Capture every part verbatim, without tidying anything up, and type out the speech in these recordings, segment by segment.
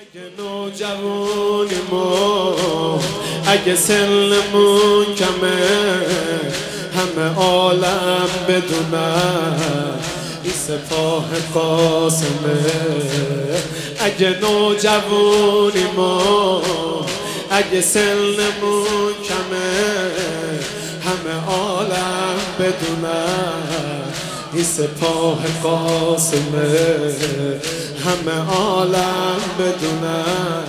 اگه نوجوانیمون اگه سنمون کمه همه عالم بدونن این سپاه قاسمه. اگه نوجوانیمون اگه سنمون کمه همه عالم بدونن این سپاه قاسمه. همه عالم بدونن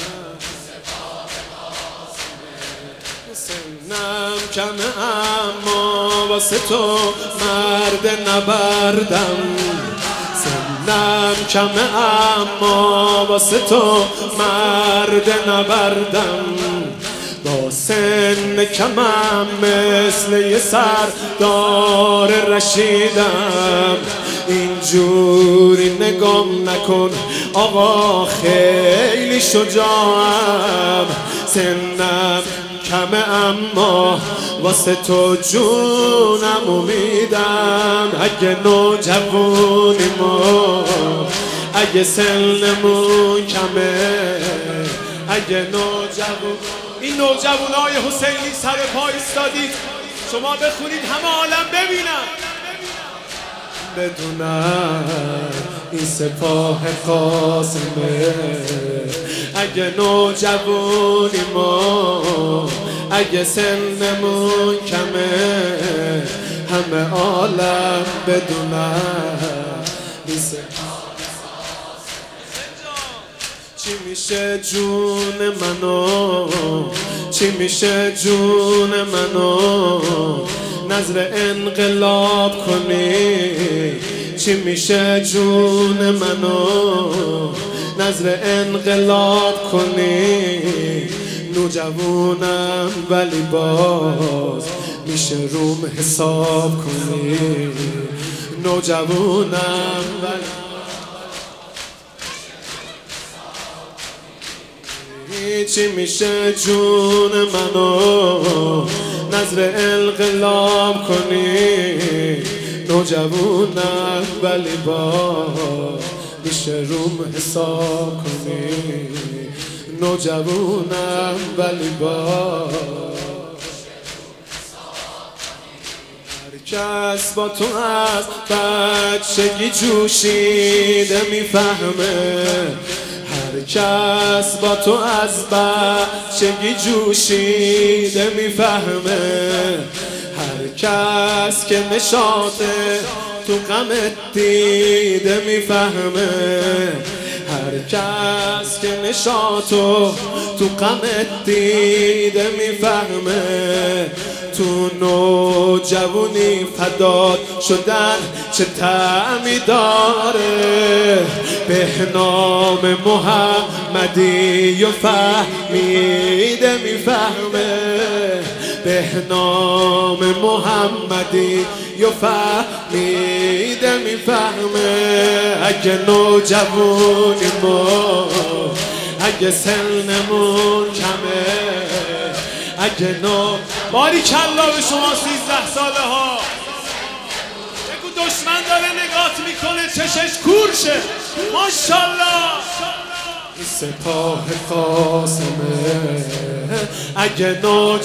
سنم کمه اما واسه تو مرد نبردم. سنم کمه اما واسه تو مرد نبردم. با سن کمم مثل یه سردار رشیدم. اینجوری نگام نکن آقا خیلی شجاعم. سنم کمه اما واسه تو جونم میدم. اگه نوجوانیمون اگه سنمون کمه اگه نوجوان این نوجوانای حسینی سر پا ایستادید شما بخونید همه عالم ببینن بدونن این سپاه قاسمه. اگه نوجوانیمون اگه سنمون کمه همه عالم بدونن این سپاه. چی میشه جون منو چی میشه جون منو نظر انقلاب کنی. چی میشه جون منو نظر انقلاب کنی. نوجوانم ولی باز میشه روم حساب کنی. نوجوانم ولی چی میشه جون منو نظر انقلاب کنی. نوجوانم ولی باز میشه روم حساب کنی. نوجوانم ولی باز هر کس با تو از بچگی جوشیده میفهمه. هر کس با تو از بچگی جوشیده میفهمه. هر کس که نشاطه تو غمت دیده میفهمه. هر کس که نشاطو تو غمت دیده میفهمه. تو نوجوانی فدات شدن چه طعمی داره. به نام محمدی و فهمیده میفهمه. به نام محمدی و فهمیده میفهمه. اگه نوجوانیمون اگه سنمون کمه اگه نو باری کلا به شما سیزده ساله ها بگو دشمن داره نگات میکنه چشش کورشه. ماشالله این سپاه قاسمه. اگه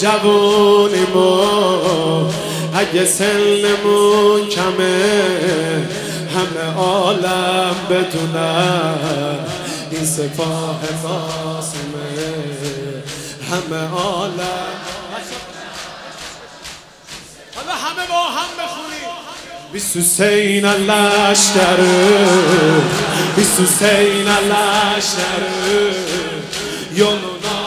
نوجوانیمون اگه سنمون کمه همه عالم بدونن این سپاه قاسمه. همه عالم حالا همه با هم بخونیم. بیست حسین لشکر بیست حسین لشکر یولونا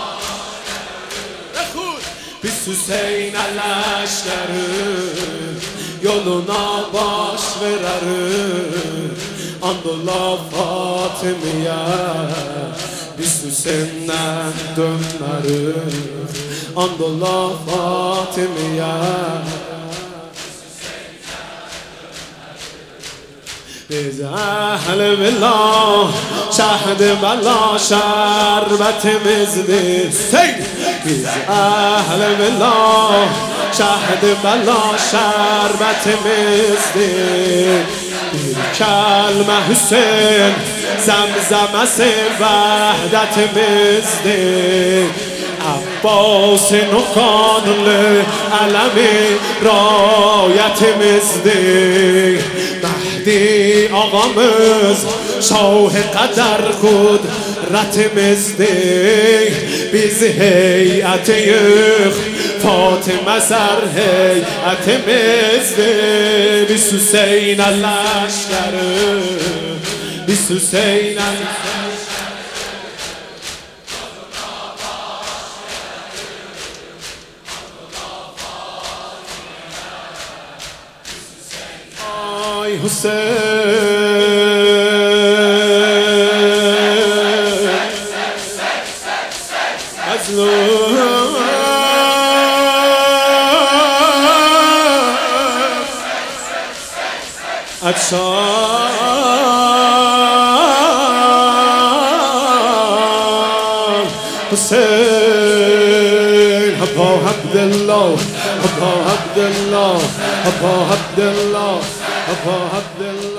بخون. بیست حسین لشکر یولونا باش ورر اندولا فاطمیه. بیست حسین دönler اندولا فاطمیه. biz ehl billah şehd bela şerbetimizdir. Biz ehl billah şehd bela şerbetimizdir. Bir kelme Hüseyin zemzemesi vahdetimizdir. Abbas'ın o kanlı alemi rayetimizdir. Mehdi ağamız şah-ı kader kudretimizdir. Biz heyetiyiz Fatıma ser heyetimizdir. Biz Hüseyin leşkeri, biz Hüseyin leşkeri. Ay Hüseyin mazlum akşam Hüseyin Abba Abdullah Abba Abdullah Abba Abdullah Abba Abdullah